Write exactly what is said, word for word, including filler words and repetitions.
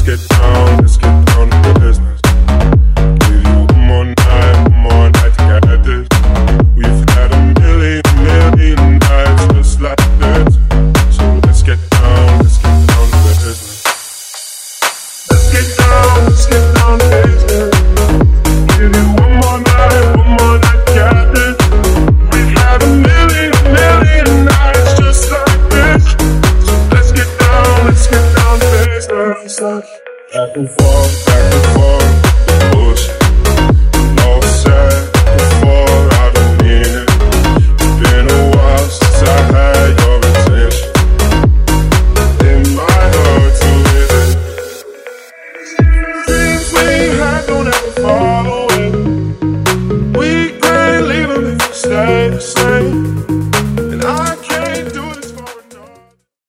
let's get down, let's get down to business. Give you one more night, one more night to get this. We've had a million, million nights just like this. So let's get down, let's get down to business. Let's get down, let's get down to business. Give you one more night, one more night to get this. We've had a million, million nights just like this. So let's get down, let's get down to business. Back and forth.